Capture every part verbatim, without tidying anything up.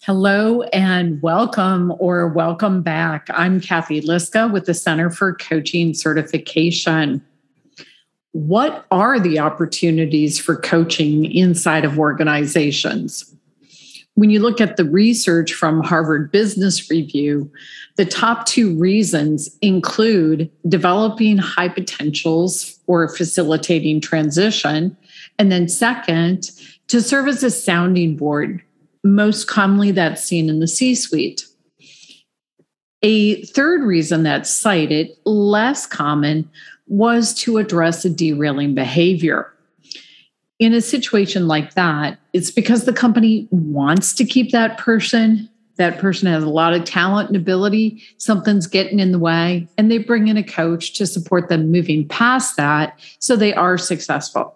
Hello and welcome or welcome back. I'm Kathy Liska with the Center for Coaching Certification. What are the opportunities for coaching inside of organizations? When you look at the research from Harvard Business Review, the top two reasons include developing high potentials or facilitating transition, and then second, to serve as a sounding board. Most commonly, that's seen in the C-suite. A third reason that's cited, less common, was to address a derailing behavior. In a situation like that, it's because the company wants to keep that person. That person has a lot of talent and ability. Something's getting in the way, and they bring in a coach to support them moving past that so they are successful.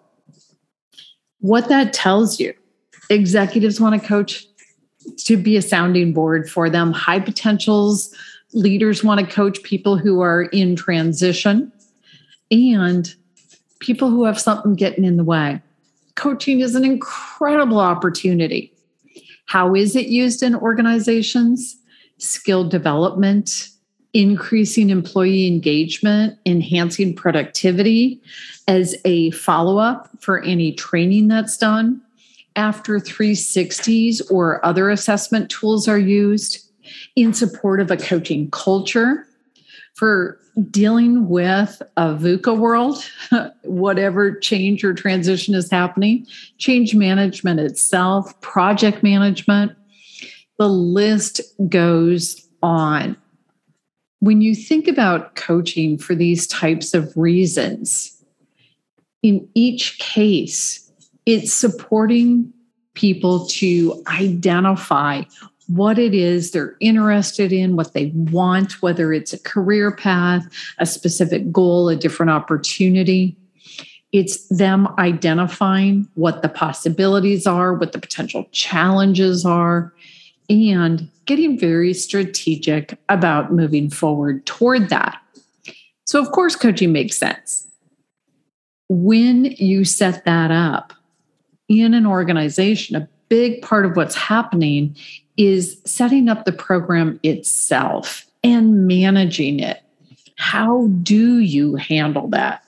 What that tells you, executives want a coach to be a sounding board for them. High potentials leaders want to coach people who are in transition and people who have something getting in the way. Coaching is an incredible opportunity. How is it used in organizations? Skill development, increasing employee engagement, enhancing productivity as a follow-up for any training that's done. After three sixties or other assessment tools are used in support of a coaching culture for dealing with a VUCA world, whatever change or transition is happening, change management itself, project management, the list goes on. When you think about coaching for these types of reasons, in each case, it's supporting people to identify what it is they're interested in, what they want, whether it's a career path, a specific goal, a different opportunity. It's them identifying what the possibilities are, what the potential challenges are, and getting very strategic about moving forward toward that. So, of course, coaching makes sense. When you set that up, in an organization, a big part of what's happening is setting up the program itself and managing it. How do you handle that?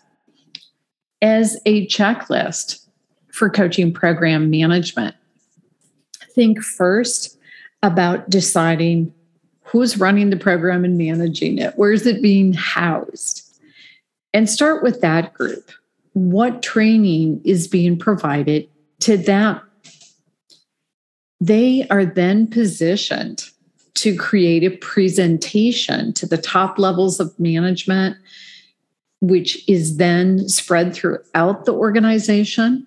As a checklist for coaching program management, think first about deciding who's running the program and managing it. Where is it being housed? And start with that group. What training is being provided to them? They are then positioned to create a presentation to the top levels of management, which is then spread throughout the organization.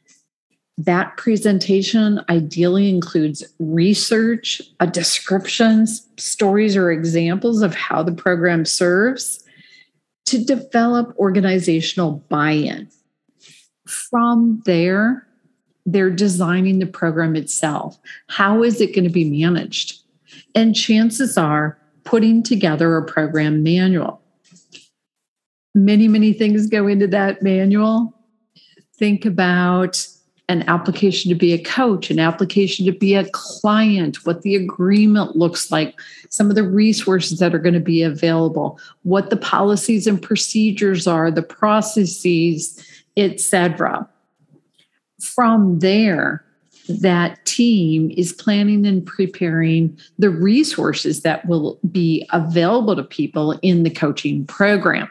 That presentation ideally includes research, a description, stories or examples of how the program serves to develop organizational buy-in. From there, they're designing the program itself. How is it going to be managed? And chances are putting together a program manual. Many, many things go into that manual. Think about an application to be a coach, an application to be a client, what the agreement looks like, some of the resources that are going to be available, what the policies and procedures are, the processes, et cetera. From there, that team is planning and preparing the resources that will be available to people in the coaching program.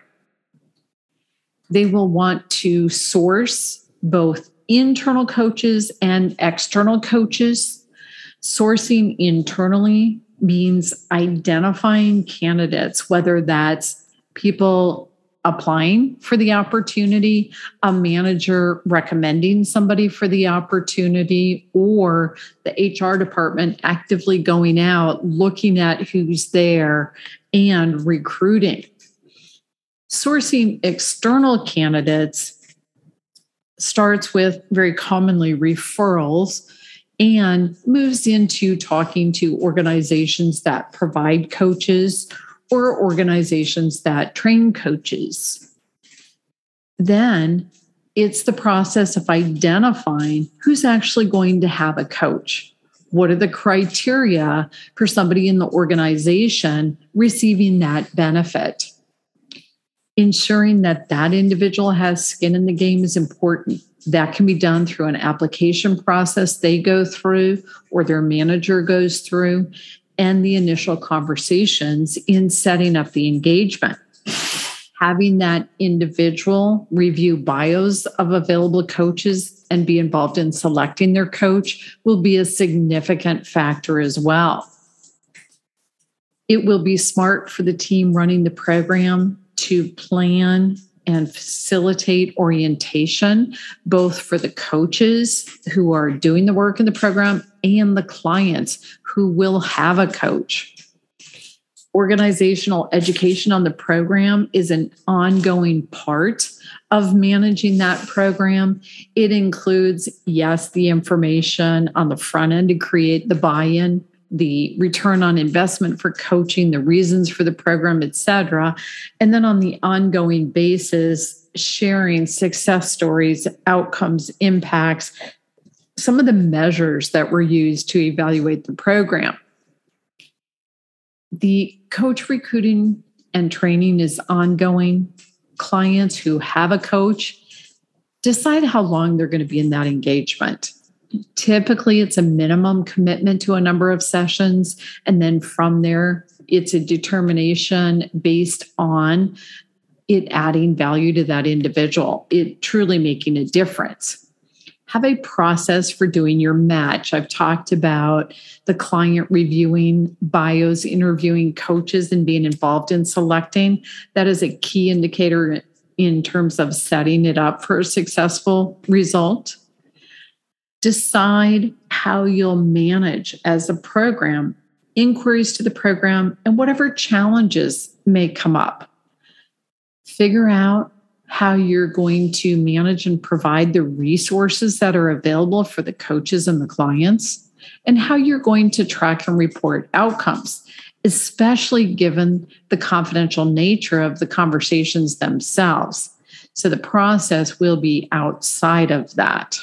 They will want to source both internal coaches and external coaches. Sourcing internally means identifying candidates, whether that's people applying for the opportunity, a manager recommending somebody for the opportunity, or the H R department actively going out, looking at who's there and recruiting. Sourcing external candidates starts with very commonly referrals and moves into talking to organizations that provide coaches or organizations that train coaches. Then it's the process of identifying who's actually going to have a coach. What are the criteria for somebody in the organization receiving that benefit? Ensuring that that individual has skin in the game is important. That can be done through an application process they go through or their manager goes through, and the initial conversations in setting up the engagement. Having that individual review bios of available coaches and be involved in selecting their coach will be a significant factor as well. It will be smart for the team running the program to plan and facilitate orientation, both for the coaches who are doing the work in the program and the clients who will have a coach. Organizational education on the program is an ongoing part of managing that program. It includes, yes, the information on the front end to create the buy-in, the return on investment for coaching, the reasons for the program, et cetera. And then on the ongoing basis, sharing success stories, outcomes, impacts, some of the measures that were used to evaluate the program. The coach recruiting and training is ongoing. Clients who have a coach decide how long they're going to be in that engagement. Typically, it's a minimum commitment to a number of sessions. And then from there, it's a determination based on it adding value to that individual, it truly making a difference. Have a process for doing your match. I've talked about the client reviewing bios, interviewing coaches, and being involved in selecting. That is a key indicator in terms of setting it up for a successful result. Decide how you'll manage as a program inquiries to the program and whatever challenges may come up. Figure out how you're going to manage and provide the resources that are available for the coaches and the clients, and how you're going to track and report outcomes, especially given the confidential nature of the conversations themselves. So the process will be outside of that.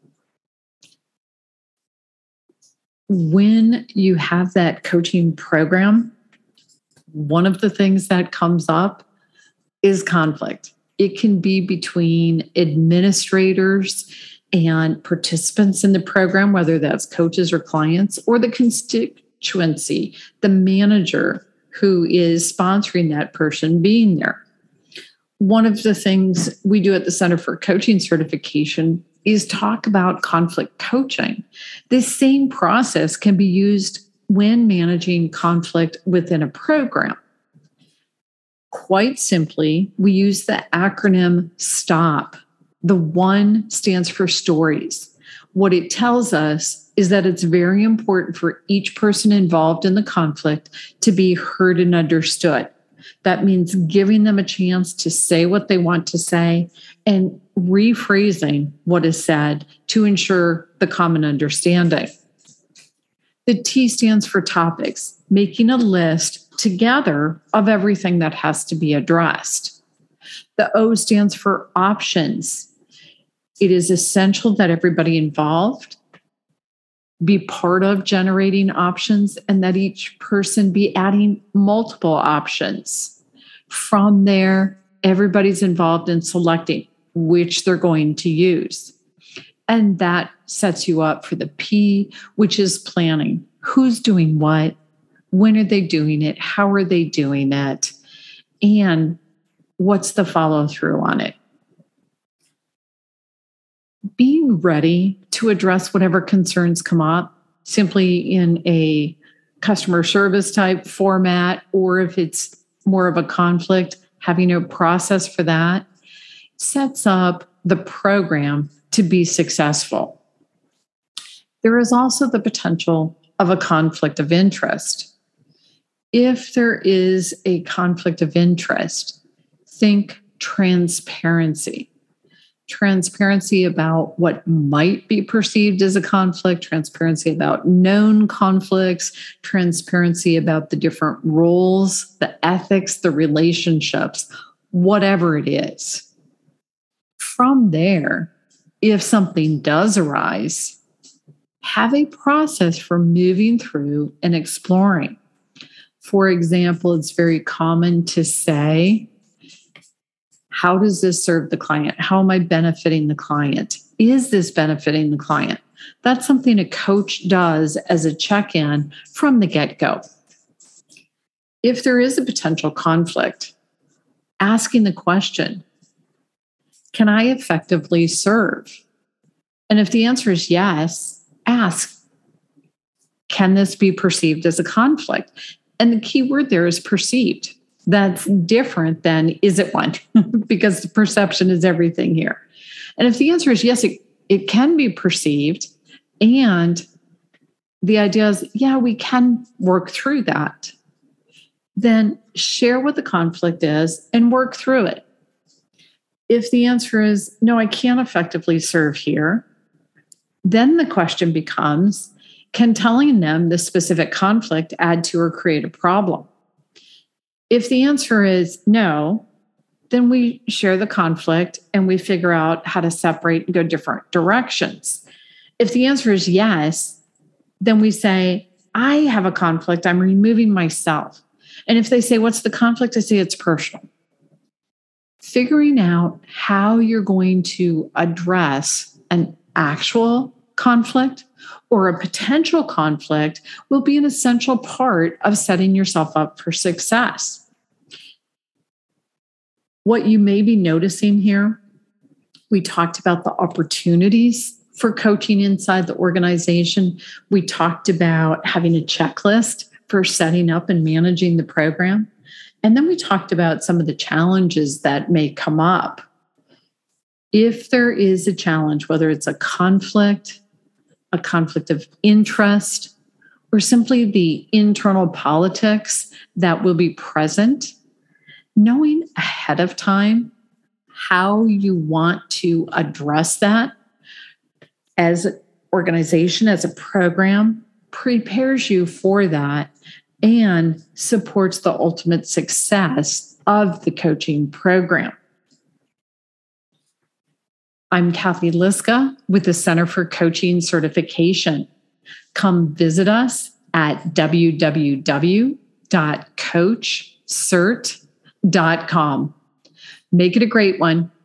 When you have that coaching program, one of the things that comes up is conflict. It can be between administrators and participants in the program, whether that's coaches or clients, or the constituency, the manager who is sponsoring that person being there. One of the things we do at the Center for Coaching Certification is talk about conflict coaching. This same process can be used when managing conflict within a program. Quite simply, we use the acronym STOP. The one stands for stories. What it tells us is that it's very important for each person involved in the conflict to be heard and understood. That means giving them a chance to say what they want to say and rephrasing what is said to ensure the common understanding. The T stands for topics, making a list together of everything that has to be addressed. The O stands for options. It is essential that everybody involved be part of generating options and that each person be adding multiple options. From there, everybody's involved in selecting which they're going to use. And that sets you up for the P, which is planning. Who's doing what? When are they doing it? How are they doing it? And what's the follow through on it? Being ready to address whatever concerns come up simply in a customer service type format, or if it's more of a conflict, having a process for that sets up the program to be successful. There is also the potential of a conflict of interest. If there is a conflict of interest, think transparency. Transparency about what might be perceived as a conflict, transparency about known conflicts, transparency about the different roles, the ethics, the relationships, whatever it is. From there, if something does arise, have a process for moving through and exploring. For example, it's very common to say, how does this serve the client? How am I benefiting the client? Is this benefiting the client? That's something a coach does as a check-in from the get-go. If there is a potential conflict, asking the question, can I effectively serve? And if the answer is yes, ask, can this be perceived as a conflict? And the key word there is perceived. That's different than is it one? Because the perception is everything here. And if the answer is yes, it, it can be perceived. And the idea is, yeah, we can work through that. Then share what the conflict is and work through it. If the answer is, no, I can't effectively serve here, then the question becomes, can telling them the specific conflict add to or create a problem? If the answer is no, then we share the conflict and we figure out how to separate and go different directions. If the answer is yes, then we say, I have a conflict, I'm removing myself. And if they say, what's the conflict? I say, it's personal. Figuring out how you're going to address an actual conflict or a potential conflict will be an essential part of setting yourself up for success. What you may be noticing here, we talked about the opportunities for coaching inside the organization. We talked about having a checklist for setting up and managing the program. And then we talked about some of the challenges that may come up. If there is a challenge, whether it's a conflict, a conflict of interest, or simply the internal politics that will be present, knowing ahead of time how you want to address that as an organization, as a program, prepares you for that and supports the ultimate success of the coaching program. I'm Kathy Liska with the Center for Coaching Certification. Come visit us at w w w dot coach cert dot com. Make it a great one.